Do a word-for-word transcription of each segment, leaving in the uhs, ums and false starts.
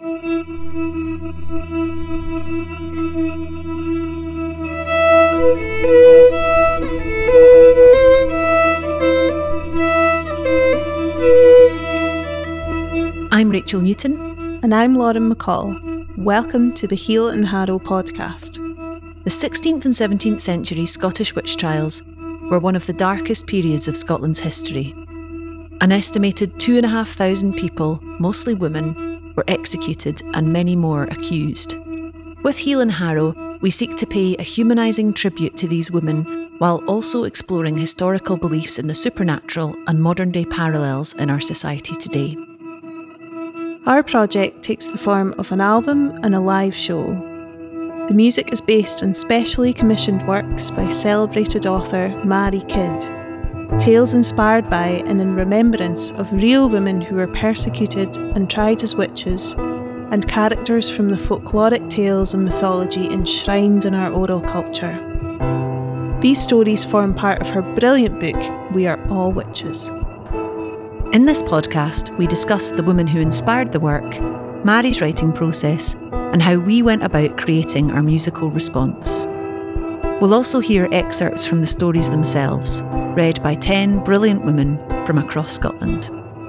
I'm Rachel Newton. And I'm Lauren McCall. Welcome to the Heal and Harrow podcast. The sixteenth and seventeenth century Scottish witch trials were one of the darkest periods of Scotland's history. An estimated two and a half thousand people, mostly women, were executed and many more accused. With Heal and Harrow, we seek to pay a humanising tribute to these women while also exploring historical beliefs in the supernatural and modern-day parallels in our society today. Our project takes the form of an album and a live show. The music is based on specially commissioned works by celebrated author Mary Kidd. Tales inspired by and in remembrance of real women who were persecuted and tried as witches, and characters from the folkloric tales and mythology enshrined in our oral culture. These stories form part of her brilliant book, We Are All Witches. In this podcast, we discuss the women who inspired the work, Mary's writing process, and how we went about creating our musical response. We'll also hear excerpts from the stories themselves, read by ten brilliant women from across Scotland.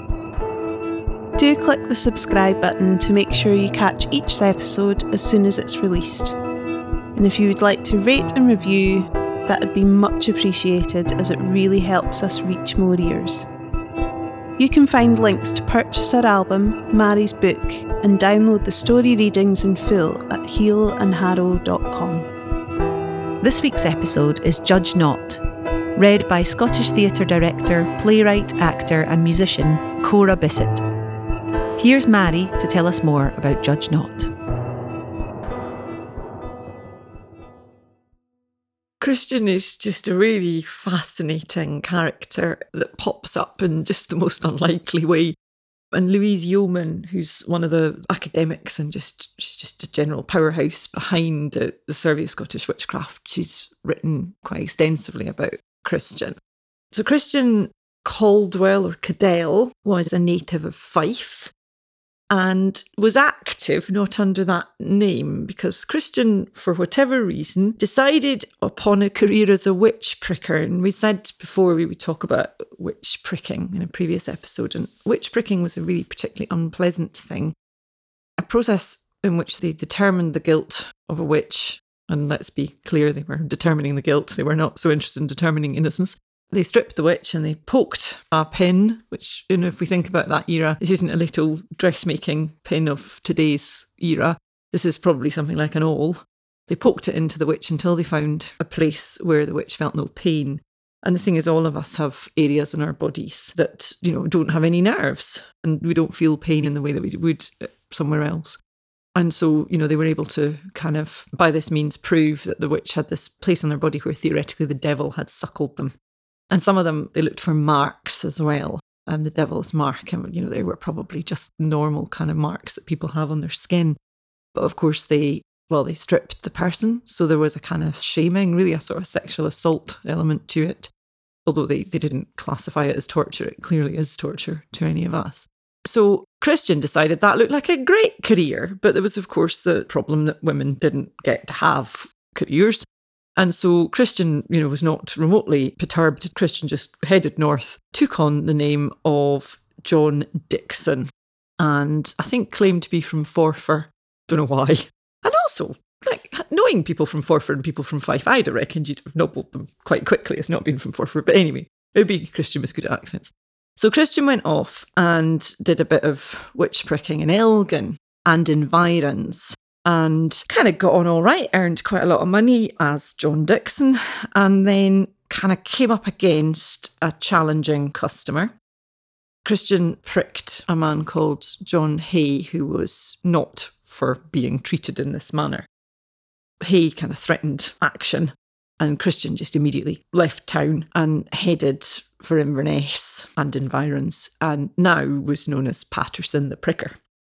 Do click the subscribe button to make sure you catch each episode as soon as it's released. And if you would like to rate and review, that would be much appreciated as it really helps us reach more ears. You can find links to purchase our album, Mary's book, and download the story readings in full at heal and harrow dot com. This week's episode is Judge Not, read by Scottish theatre director, playwright, actor and musician Cora Bissett. Here's Mary to tell us more about Judge Not. Christian is just a really fascinating character that pops up in just the most unlikely way. And Louise Yeoman, who's one of the academics and just she's just a general powerhouse behind the, the Survey of Scottish Witchcraft, she's written quite extensively about Christian. So Christian Caldwell, or Cadell, was a native of Fife and was active not under that name because Christian, for whatever reason, decided upon a career as a witch pricker. And we said before we would talk about witch pricking in a previous episode, and witch pricking was a really particularly unpleasant thing, a process in which they determined the guilt of a witch. And let's be clear, they were determining the guilt. They were not so interested in determining innocence. They stripped the witch and they poked a pin, which, you know, if we think about that era, this isn't a little dressmaking pin of today's era. This is probably something like an awl. They poked it into the witch until they found a place where the witch felt no pain. And the thing is, all of us have areas in our bodies that, you know, don't have any nerves and we don't feel pain in the way that we would somewhere else. And so, you know, they were able to kind of, by this means, prove that the witch had this place on their body where theoretically the devil had suckled them. And some of them, they looked for marks as well. Um, the devil's mark, and you know, they were probably just normal kind of marks that people have on their skin. But of course, they, well, they stripped the person. So there was a kind of shaming, really a sort of sexual assault element to it. Although they, they didn't classify it as torture, it clearly is torture to any of us. So Christian decided that looked like a great career. But there was, of course, the problem that women didn't get to have careers. And so Christian, you know, was not remotely perturbed. Christian just headed north, took on the name of John Dixon, and I think claimed to be from Forfar. Don't know why. And also, like, knowing people from Forfar and people from Fife, I'd have reckoned you'd have nobbled them quite quickly as not being from Forfar. But anyway, it would be Christian was good at accents. So Christian went off and did a bit of witch pricking in Elgin and environs. And kind of got on all right, earned quite a lot of money as John Dixon, and then kind of came up against a challenging customer. Christian pricked a man called John Hay, who was not for being treated in this manner. Hay kind of threatened action, and Christian just immediately left town and headed for Inverness and environs, and now was known as Patterson the Pricker.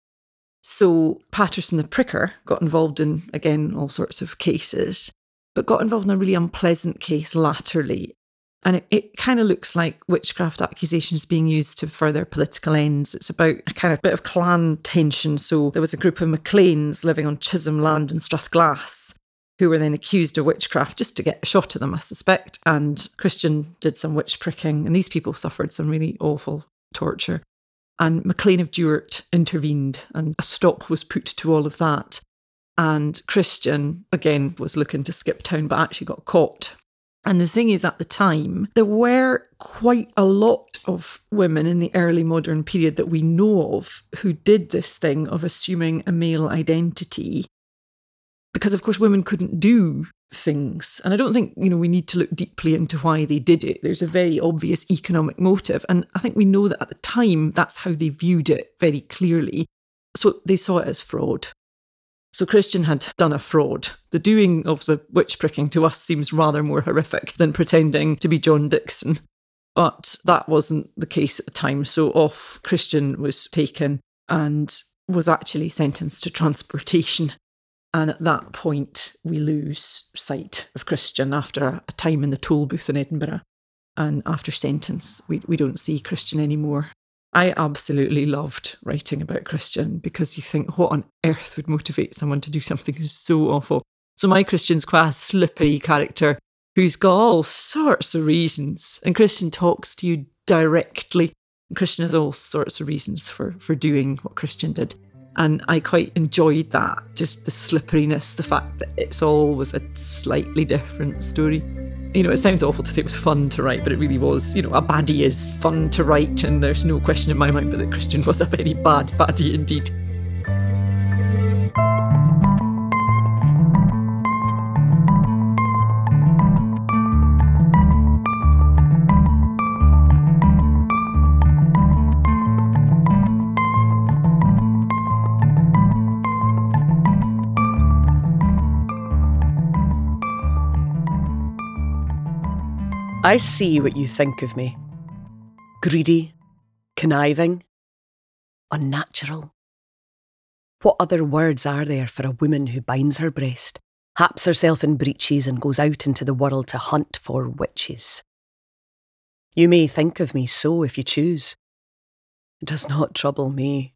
So Patterson the Pricker got involved in, again, all sorts of cases, but got involved in a really unpleasant case latterly. And it, it kind of looks like witchcraft accusations being used to further political ends. It's about a kind of bit of clan tension. So there was a group of MacLeans living on Chisholm land in Strathglass who were then accused of witchcraft just to get a shot at them, I suspect. And Christian did some witch pricking, and these people suffered some really awful torture. And MacLean of Duart intervened, and a stop was put to all of that. And Christian, again, was looking to skip town, but actually got caught. And the thing is, at the time, there were quite a lot of women in the early modern period that we know of who did this thing of assuming a male identity. Because, of course, women couldn't do things. And I don't think, you know, we need to look deeply into why they did it. There's a very obvious economic motive. And I think we know that at the time, that's how they viewed it very clearly. So they saw it as fraud. So Christian had done a fraud. The doing of the witch pricking to us seems rather more horrific than pretending to be John Dixon. But that wasn't the case at the time. So off Christian was taken and was actually sentenced to transportation. And at that point, we lose sight of Christian after a time in the toll booth in Edinburgh. And after sentence, we, we don't see Christian anymore. I absolutely loved writing about Christian because you think, what on earth would motivate someone to do something who's so awful? So my Christian's quite a slippery character who's got all sorts of reasons. And Christian talks to you directly. And Christian has all sorts of reasons for, for doing what Christian did. And I quite enjoyed that, just the slipperiness, the fact that it's always a slightly different story. You know, it sounds awful to say it was fun to write, but it really was. You know, a baddie is fun to write, and there's no question in my mind but that Christian was a very bad baddie indeed. I see what you think of me. Greedy, conniving, unnatural. What other words are there for a woman who binds her breast, haps herself in breeches and goes out into the world to hunt for witches? You may think of me so if you choose. It does not trouble me.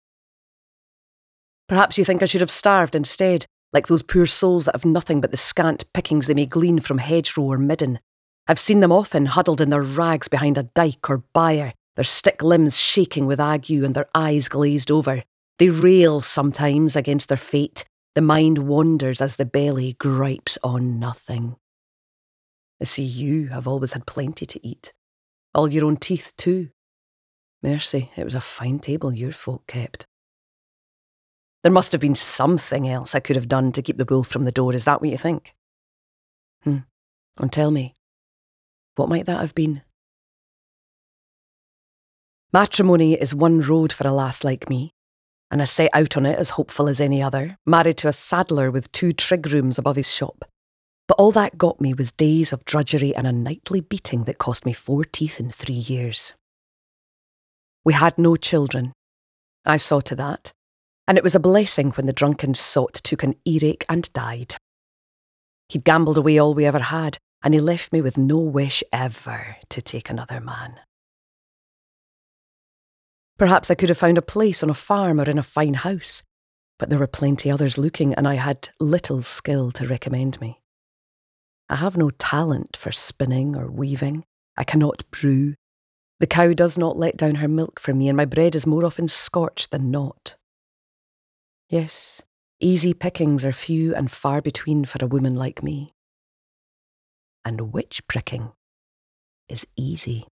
Perhaps you think I should have starved instead, like those poor souls that have nothing but the scant pickings they may glean from hedgerow or midden. I've seen them often huddled in their rags behind a dyke or byre, their stick limbs shaking with ague and their eyes glazed over. They rail sometimes against their fate. The mind wanders as the belly gripes on nothing. I see you have always had plenty to eat. All your own teeth too. Mercy, it was a fine table your folk kept. There must have been something else I could have done to keep the wolf from the door. Is that what you think? Hmm. And tell me, what might that have been? Matrimony is one road for a lass like me, and I set out on it as hopeful as any other, married to a saddler with two trig rooms above his shop. But all that got me was days of drudgery and a nightly beating that cost me four teeth in three years. We had no children. I saw to that, and it was a blessing when the drunken sot took an earache and died. He'd gambled away all we ever had, and he left me with no wish ever to take another man. Perhaps I could have found a place on a farm or in a fine house, but there were plenty others looking, and I had little skill to recommend me. I have no talent for spinning or weaving. I cannot brew. The cow does not let down her milk for me, and my bread is more often scorched than not. Yes, easy pickings are few and far between for a woman like me. And witch pricking is easy.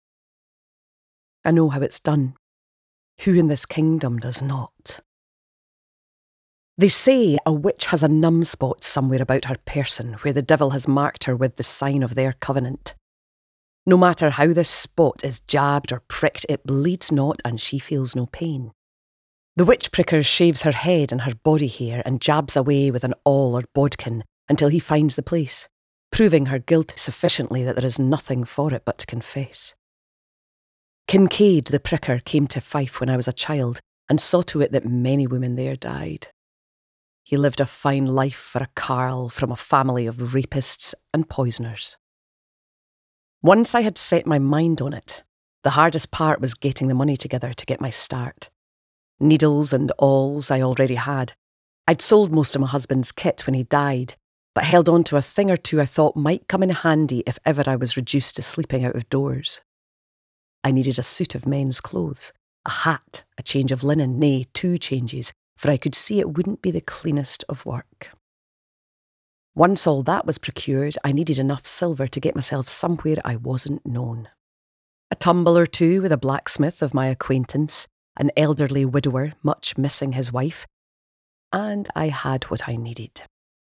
I know how it's done. Who in this kingdom does not? They say a witch has a numb spot somewhere about her person where the devil has marked her with the sign of their covenant. No matter how this spot is jabbed or pricked, it bleeds not and she feels no pain. The witch pricker shaves her head and her body hair and jabs away with an awl or bodkin until he finds the place, proving her guilt sufficiently that there is nothing for it but to confess. Kincaid the pricker came to Fife when I was a child and saw to it that many women there died. He lived a fine life for a carle from a family of rapists and poisoners. Once I had set my mind on it, the hardest part was getting the money together to get my start. Needles and awls I already had. I'd sold most of my husband's kit when he died, but held on to a thing or two I thought might come in handy if ever I was reduced to sleeping out of doors. I needed a suit of men's clothes, a hat, a change of linen, nay, two changes, for I could see it wouldn't be the cleanest of work. Once all that was procured, I needed enough silver to get myself somewhere I wasn't known. A tumble or two with a blacksmith of my acquaintance, an elderly widower much missing his wife, and I had what I needed.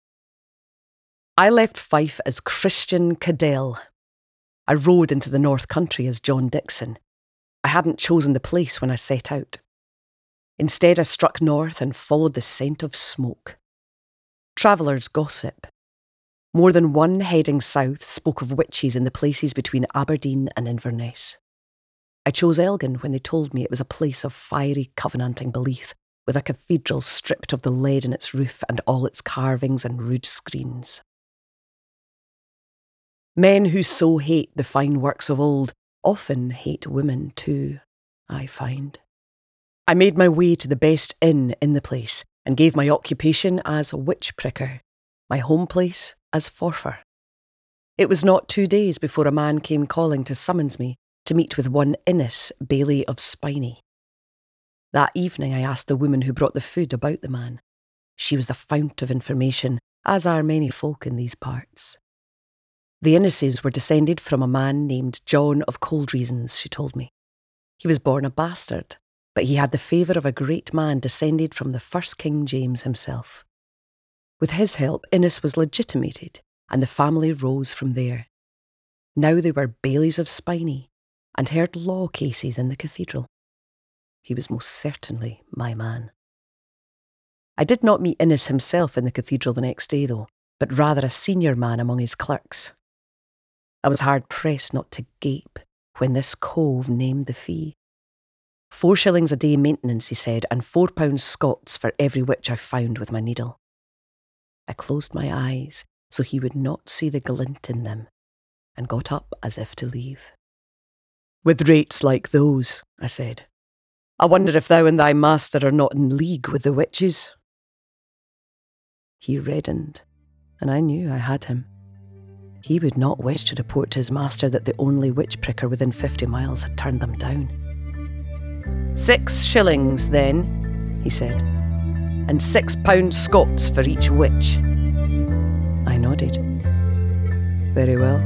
I left Fife as Christian Cadell. I rode into the North Country as John Dixon. I hadn't chosen the place when I set out. Instead, I struck north and followed the scent of smoke. Travellers gossip. More than one heading south spoke of witches in the places between Aberdeen and Inverness. I chose Elgin when they told me it was a place of fiery covenanting belief, with a cathedral stripped of the lead in its roof and all its carvings and rude screens. Men who so hate the fine works of old often hate women too, I find. I made my way to the best inn in the place and gave my occupation as witch pricker, my home place as Forfar. It was not two days before a man came calling to summons me to meet with one Innes, Bailey of Spiney. That evening I asked the woman who brought the food about the man. She was the fount of information, as are many folk in these parts. The Inneses were descended from a man named John of Coldreasons, she told me. He was born a bastard, but he had the favour of a great man descended from the first King James himself. With his help, Innes was legitimated, and the family rose from there. Now they were Baileys of Spiney, and heard law cases in the cathedral. He was most certainly my man. I did not meet Innes himself in the cathedral the next day, though, but rather a senior man among his clerks. I was hard-pressed not to gape when this cove named the fee. Four shillings a day maintenance, he said, and four pounds Scots for every witch I found with my needle. I closed my eyes so he would not see the glint in them, and got up as if to leave. With rates like those, I said, I wonder if thou and thy master are not in league with the witches. He reddened, and I knew I had him. He would not wish to report to his master that the only witch pricker within fifty miles had turned them down. Six shillings, then, he said, and six pounds Scots for each witch. I nodded. Very well.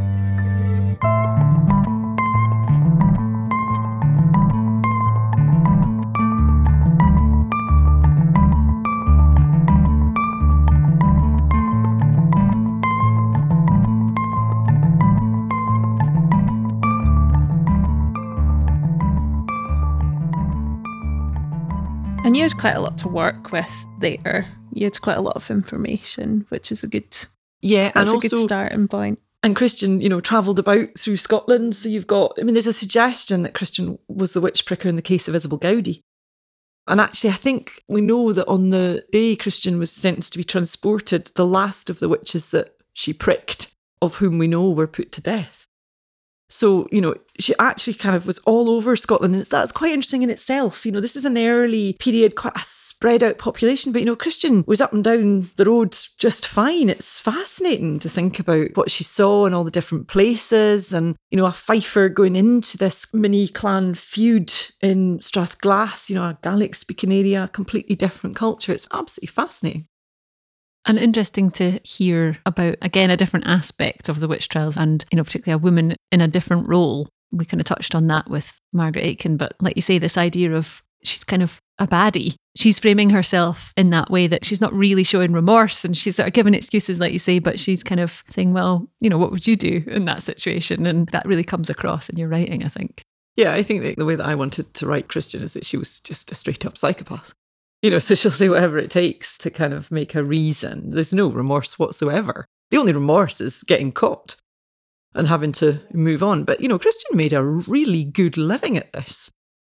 And you had quite a lot to work with there. You had quite a lot of information, which is a good, yeah, that's and a also, good starting point. And Christian, you know, travelled about through Scotland. So you've got, I mean, there's a suggestion that Christian was the witch pricker in the case of Isabel Gowdy. And actually, I think we know that on the day Christian was sentenced to be transported, the last of the witches that she pricked, of whom we know were put to death. So, you know, she actually kind of was all over Scotland. And it's, that's quite interesting in itself. You know, this is an early period, quite a spread out population. But, you know, Christian was up and down the road just fine. It's fascinating to think about what she saw in all the different places. And, you know, a Fifer going into this mini clan feud in Strathglass, you know, a Gaelic speaking area, a completely different culture. It's absolutely fascinating. And interesting to hear about, again, a different aspect of the witch trials and, you know, particularly a woman in a different role. We kind of touched on that with Margaret Aitken, but like you say, this idea of she's kind of a baddie. She's framing herself in that way that she's not really showing remorse and she's sort of giving excuses, like you say, but she's kind of saying, well, you know, what would you do in that situation? And that really comes across in your writing, I think. Yeah, I think that the way that I wanted to write Christian is that she was just a straight up psychopath. You know, so she'll say whatever it takes to kind of make a reason. There's no remorse whatsoever. The only remorse is getting caught and having to move on. But, you know, Christian made a really good living at this.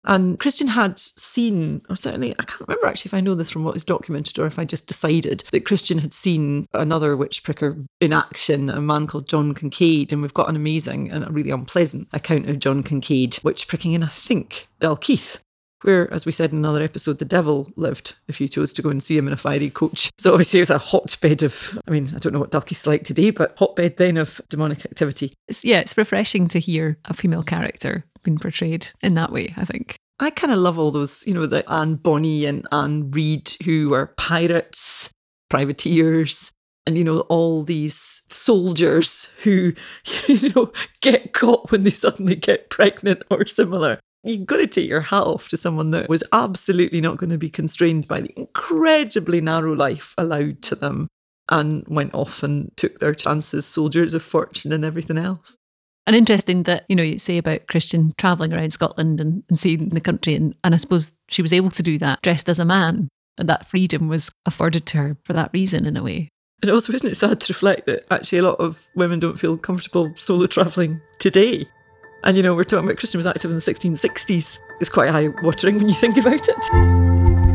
And Christian had seen, or certainly, I can't remember actually if I know this from what is documented or if I just decided that Christian had seen another witch pricker in action, a man called John Kincaid. And we've got an amazing and a really unpleasant account of John Kincaid witch pricking in, I think, Dalkeith, where, as we said in another episode, the devil lived if you chose to go and see him in a fiery coach. So obviously it was a hotbed of, I mean, I don't know what Dalkeith's like today, but hotbed then of demonic activity. It's, yeah, it's refreshing to hear a female character being portrayed in that way, I think. I kind of love all those, you know, the Anne Bonny and Anne Reid, who were pirates, privateers, and, you know, all these soldiers who, you know, get caught when they suddenly get pregnant or similar. You've got to take your hat off to someone that was absolutely not going to be constrained by the incredibly narrow life allowed to them and went off and took their chances, soldiers of fortune and everything else. And interesting that, you know, you say about Christian travelling around Scotland and, and seeing the country, and, and I suppose she was able to do that dressed as a man, and that freedom was afforded to her for that reason in a way. And also, isn't it sad to reflect that actually a lot of women don't feel comfortable solo travelling today? And, you know, we're talking about Christian was active in the sixteen sixties. It's quite eye-watering when you think about it.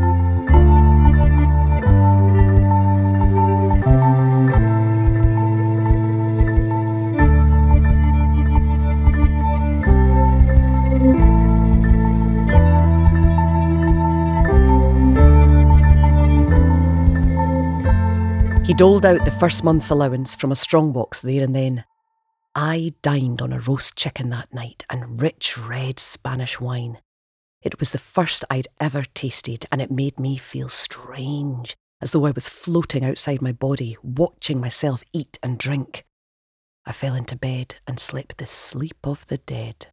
He doled out the first month's allowance from a strongbox there and then. I dined on a roast chicken that night and rich red Spanish wine. It was the first I'd ever tasted, and it made me feel strange, as though I was floating outside my body, watching myself eat and drink. I fell into bed and slept the sleep of the dead.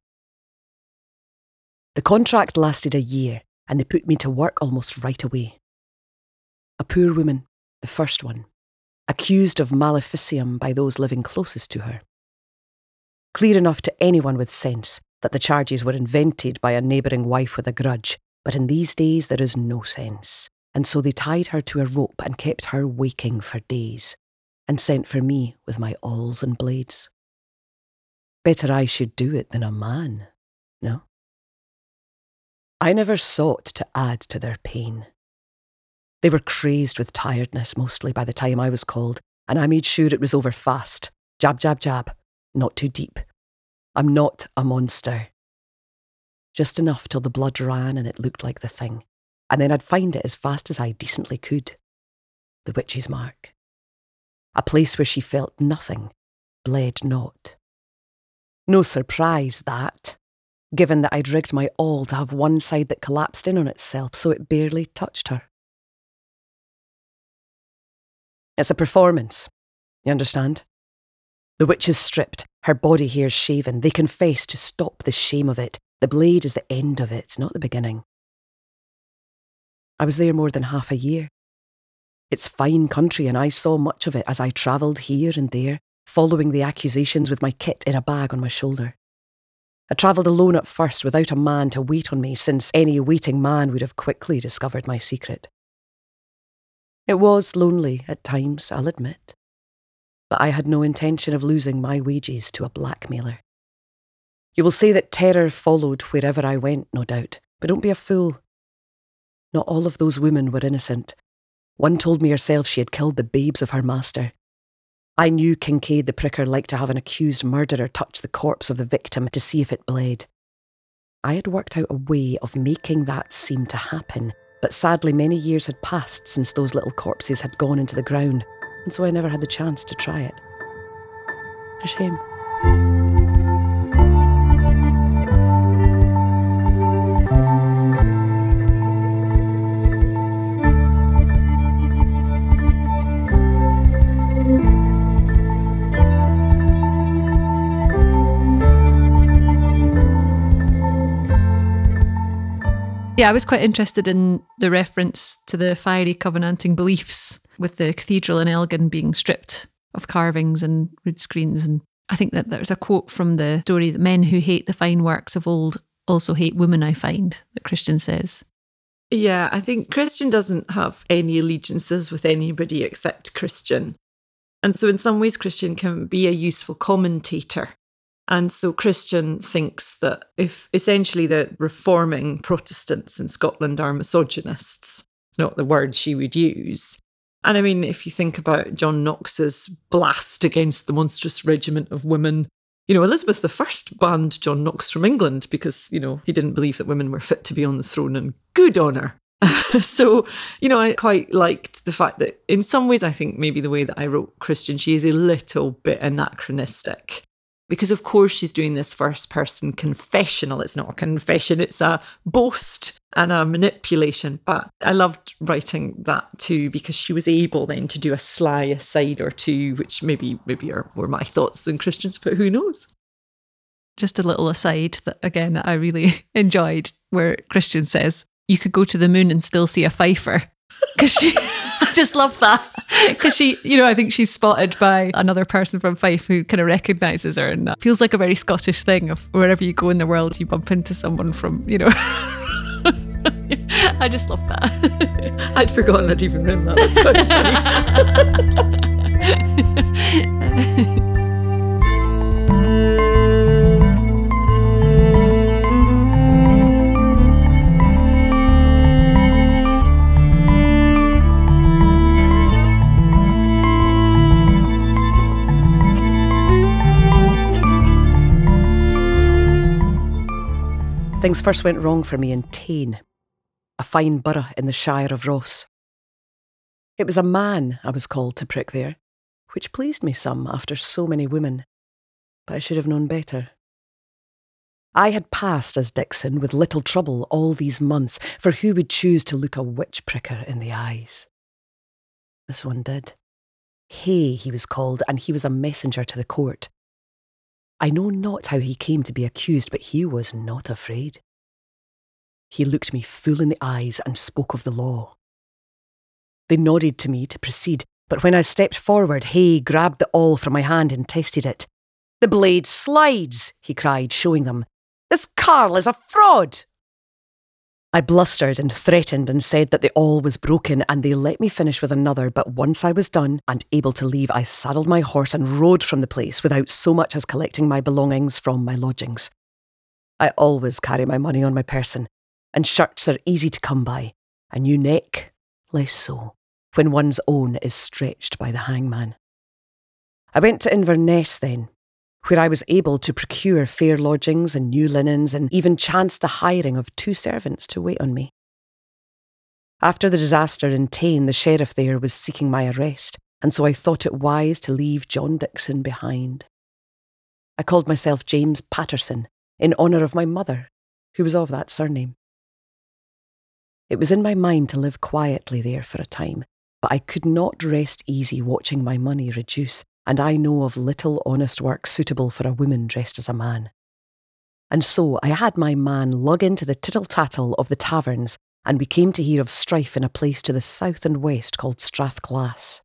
The contract lasted a year, and they put me to work almost right away. A poor woman, the first one, accused of maleficium by those living closest to her. Clear enough to anyone with sense that the charges were invented by a neighbouring wife with a grudge, but in these days there is no sense, and so they tied her to a rope and kept her waking for days, and sent for me with my awls and blades. Better I should do it than a man, no? I never sought to add to their pain. They were crazed with tiredness mostly by the time I was called, and I made sure it was over fast. Jab, jab, jab. Not too deep. I'm not a monster. Just enough till the blood ran and it looked like the thing, and then I'd find it as fast as I decently could. The witch's mark. A place where she felt nothing, bled not. No surprise that, given that I'd rigged my all to have one side that collapsed in on itself so it barely touched her. It's a performance, you understand? The witch is stripped, her body hairs shaven. They confess to stop the shame of it. The blade is the end of it, not the beginning. I was there more than half a year. It's fine country, and I saw much of it as I travelled here and there, following the accusations with my kit in a bag on my shoulder. I travelled alone at first, without a man to wait on me, since any waiting man would have quickly discovered my secret. It was lonely at times, I'll admit. But I had no intention of losing my wages to a blackmailer. You will say that terror followed wherever I went, no doubt, but don't be a fool. Not all of those women were innocent. One told me herself she had killed the babes of her master. I knew Kincaid the pricker liked to have an accused murderer touch the corpse of the victim to see if it bled. I had worked out a way of making that seem to happen, but sadly many years had passed since those little corpses had gone into the ground, and so I never had the chance to try it. A shame. Yeah, I was quite interested in the reference to the fiery covenanting beliefs, with the cathedral in Elgin being stripped of carvings and rood screens. And I think that there's a quote from the story that men who hate the fine works of old also hate women, I find, that Christian says. Yeah, I think Christian doesn't have any allegiances with anybody except Christian. And so in some ways, Christian can be a useful commentator. And so Christian thinks that if essentially the reforming Protestants in Scotland are misogynists, it's not the word she would use. And I mean, if you think about John Knox's blast against the monstrous regiment of women, you know, Elizabeth the First banned John Knox from England because, you know, he didn't believe that women were fit to be on the throne, and good on her. So, you know, I quite liked the fact that in some ways, I think maybe the way that I wrote Christian, she is a little bit anachronistic. Because, of course, she's doing this first-person confessional. It's not a confession, it's a boast and a manipulation. But I loved writing that too, because she was able then to do a sly aside or two, which maybe maybe are more my thoughts than Christian's, but who knows? Just a little aside that, again, I really enjoyed, where Christian says, you could go to the moon and still see a Pfeiffer. Because she... I just love that, because she, you know, I think she's spotted by another person from Fife who kind of recognises her, and that feels like a very Scottish thing of wherever you go in the world, you bump into someone from, you know. I just love that. I'd forgotten I'd even written that. That's quite funny. Things first went wrong for me in Tain, a fine borough in the Shire of Ross. It was a man I was called to prick there, which pleased me some after so many women, but I should have known better. I had passed as Dixon with little trouble all these months, for who would choose to look a witch pricker in the eyes? This one did. Hay, he was called, and he was a messenger to the court. I know not how he came to be accused, but he was not afraid. He looked me full in the eyes and spoke of the law. They nodded to me to proceed, but when I stepped forward, Hay grabbed the awl from my hand and tested it. "The blade slides," he cried, showing them. "This carle is a fraud." I blustered and threatened and said that the awl was broken, and they let me finish with another, but once I was done and able to leave, I saddled my horse and rode from the place without so much as collecting my belongings from my lodgings. I always carry my money on my person, and shirts are easy to come by, a new neck less so, when one's own is stretched by the hangman. I went to Inverness then, where I was able to procure fair lodgings and new linens, and even chanced the hiring of two servants to wait on me. After the disaster in Tain, the sheriff there was seeking my arrest, and so I thought it wise to leave John Dixon behind. I called myself James Patterson, in honour of my mother, who was of that surname. It was in my mind to live quietly there for a time, but I could not rest easy watching my money reduce, and I know of little honest work suitable for a woman dressed as a man. And so I had my man lug into the tittle-tattle of the taverns, and we came to hear of strife in a place to the south and west called Strathglass.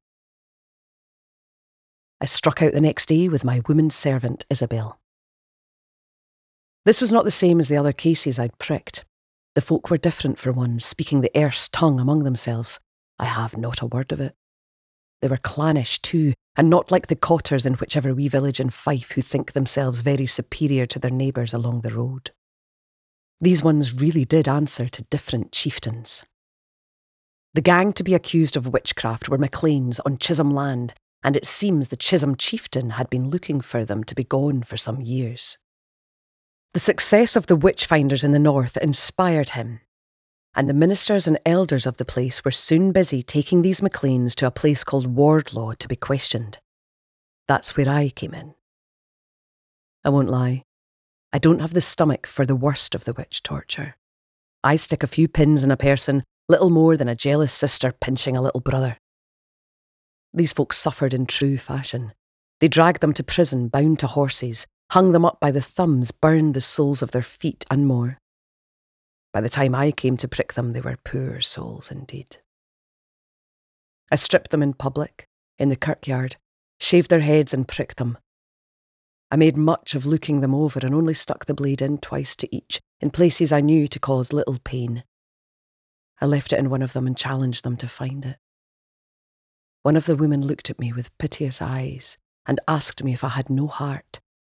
I struck out the next day with my woman servant Isabel. This was not the same as the other cases I'd pricked. The folk were different for one, speaking the Erse tongue among themselves. I have not a word of it. They were clannish too, and not like the cotters in whichever wee village in Fife who think themselves very superior to their neighbours along the road. These ones really did answer to different chieftains. The gang to be accused of witchcraft were Macleans on Chisholm land, and it seems the Chisholm chieftain had been looking for them to be gone for some years. The success of the witch-finders in the north inspired him, and the ministers and elders of the place were soon busy taking these Macleans to a place called Wardlaw to be questioned. That's where I came in. I won't lie, I don't have the stomach for the worst of the witch torture. I stick a few pins in a person, little more than a jealous sister pinching a little brother. These folks suffered in true fashion. They dragged them to prison, bound to horses, hung them up by the thumbs, burned the soles of their feet and more. By the time I came to prick them, they were poor souls indeed. I stripped them in public, in the kirkyard, shaved their heads and pricked them. I made much of looking them over and only stuck the blade in twice to each, in places I knew to cause little pain. I left it in one of them and challenged them to find it. One of the women looked at me with piteous eyes and asked me if I had no heart,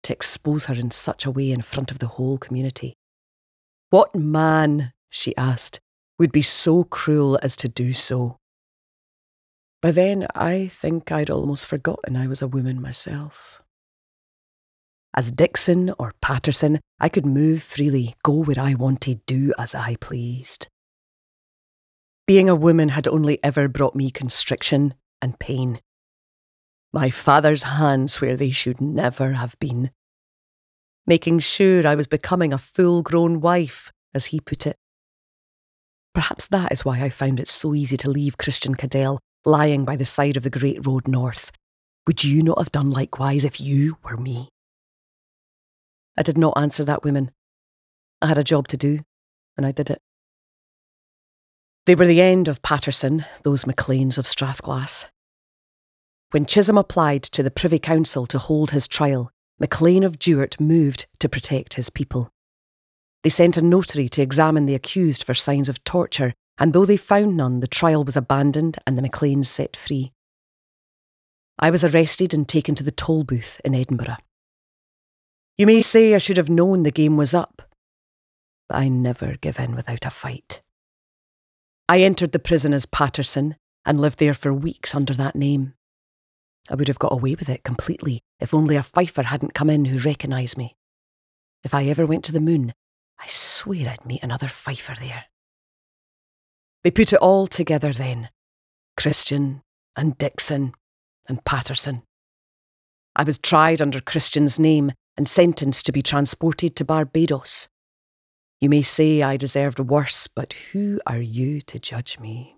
to expose her in such a way in front of the whole community. What man, she asked, would be so cruel as to do so? By then, I think I'd almost forgotten I was a woman myself. As Dixon or Patterson, I could move freely, go where I wanted, do as I pleased. Being a woman had only ever brought me constriction and pain. My father's hands where they should never have been. Making sure I was becoming a full-grown wife, as he put it. Perhaps that is why I found it so easy to leave Christian Cadell lying by the side of the great road north. Would you not have done likewise if you were me? I did not answer that woman. I had a job to do, and I did it. They were the end of Patterson, those Macleans of Strathglass. When Chisholm applied to the Privy Council to hold his trial, Maclean of Duart moved to protect his people. They sent a notary to examine the accused for signs of torture, and though they found none, the trial was abandoned and the Macleans set free. I was arrested and taken to the toll booth in Edinburgh. You may say I should have known the game was up, but I never give in without a fight. I entered the prison as Patterson and lived there for weeks under that name. I would have got away with it completely if only a fifer hadn't come in who recognised me. If I ever went to the Moon, I swear I'd meet another fifer there. They put it all together then, Christian and Dixon and Patterson. I was tried under Christian's name and sentenced to be transported to Barbados. You may say I deserved worse, but who are you to judge me?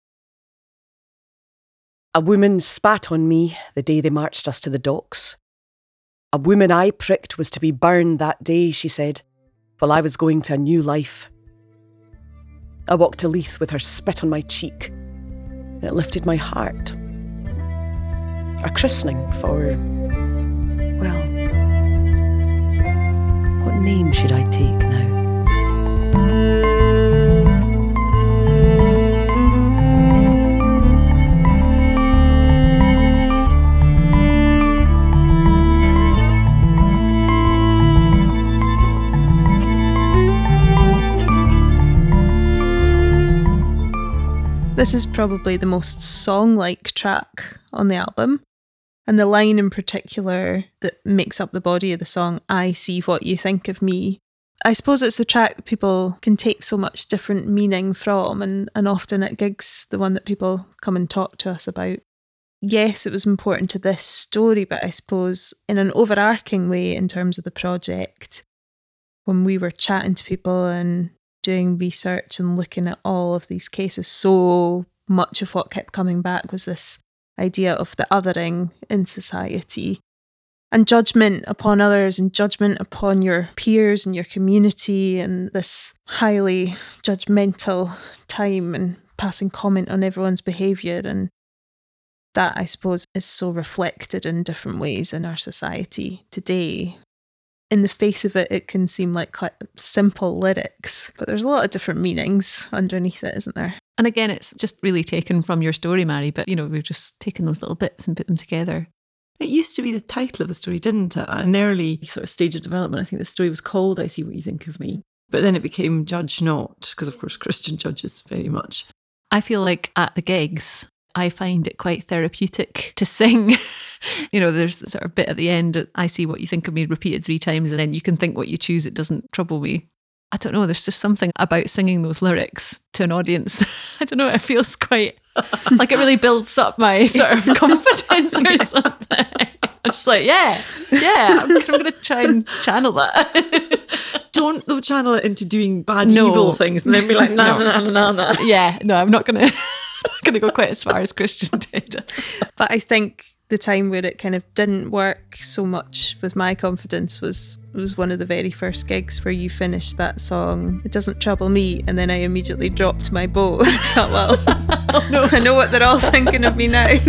A woman spat on me the day they marched us to the docks. A woman I pricked was to be burned that day, she said, while I was going to a new life. I walked to Leith with her spit on my cheek, and it lifted my heart. A christening for, well, what name should I take now? This is probably the most song-like track on the album, and the line in particular that makes up the body of the song, I see what you think of me. I suppose it's a track that people can take so much different meaning from, and, and often at gigs, the one that people come and talk to us about. Yes, it was important to this story, but I suppose in an overarching way in terms of the project, when we were chatting to people and doing research and looking at all of these cases, so much of what kept coming back was this idea of the othering in society and judgment upon others and judgment upon your peers and your community, and this highly judgmental time and passing comment on everyone's behaviour. And that, I suppose, is so reflected in different ways in our society today. In the face of it, it can seem like quite simple lyrics, but there's a lot of different meanings underneath it, isn't there? And again, it's just really taken from your story, Mary, but, you know, we've just taken those little bits and put them together. It used to be the title of the story, didn't it? At an early sort of stage of development, I think the story was called I See What You Think of Me. But then it became Judge Not, because of course Christian judges very much. I feel like at the gigs, I find it quite therapeutic to sing. You know, there's sort of bit at the end, I see what you think of me repeated three times, and then you can think what you choose. It doesn't trouble me. I don't know, there's just something about singing those lyrics to an audience. I don't know, it feels quite, like it really builds up my sort of confidence or something. I'm just like, yeah, yeah, I'm, I'm going to try and channel that. Don't though channel it into doing bad, No. evil things and then be like, na, No. na, na, na, na. Yeah, no, I'm not going to going to go quite as far as Christian did. But I think the time where it kind of didn't work so much with my confidence was was one of the very first gigs where you finished that song, It Doesn't Trouble Me, and then I immediately dropped my bow. I thought, well, oh, no. I know what they're all thinking of me now.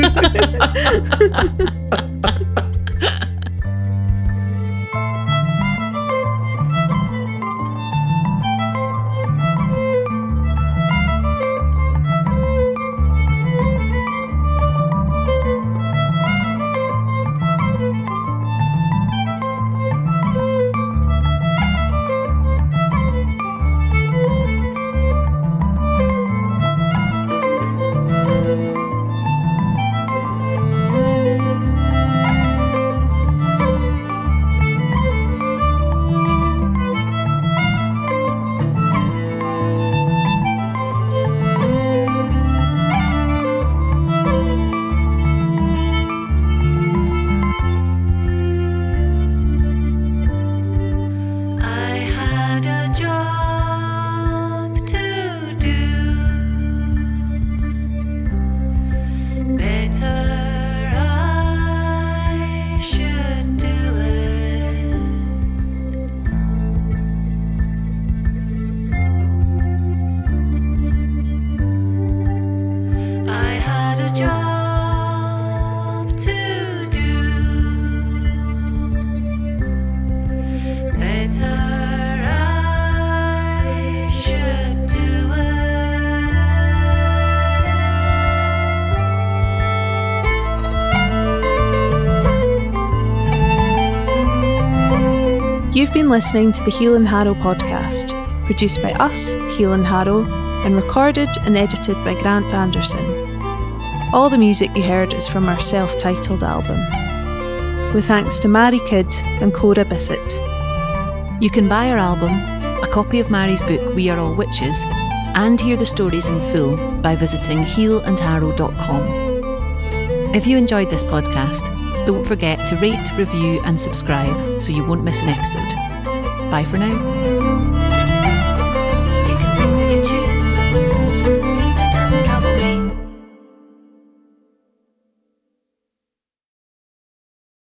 You've been listening to the Heel and Harrow podcast, produced by us, Heel and Harrow, and recorded and edited by Grant Anderson. All the music you heard is from our self-titled album. With thanks to Mary Kidd and Cora Bissett. You can buy our album, a copy of Mary's book We Are All Witches, and hear the stories in full by visiting heel and harrow dot com. If you enjoyed this podcast, don't forget to rate, review and subscribe so you won't miss an episode. Bye for now.